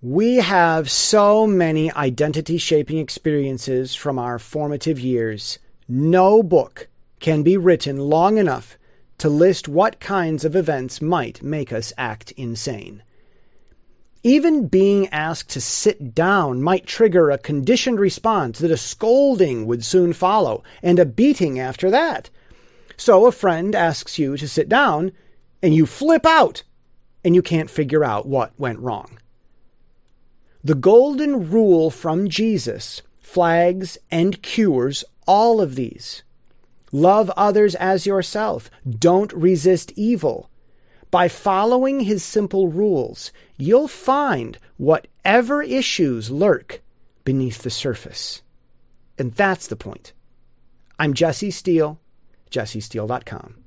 We have so many identity-shaping experiences from our formative years. No book can be written long enough to list what kinds of events might make us act insane. Even being asked to sit down might trigger a conditioned response that a scolding would soon follow, and a beating after that. So a friend asks you to sit down, and you flip out, and you can't figure out what went wrong. The golden rule from Jesus flags and cures all of these. Love others as yourself. Don't resist evil. By following his simple rules, you'll find whatever issues lurk beneath the surface. And that's the point. I'm Jesse Steele, jessesteele.com.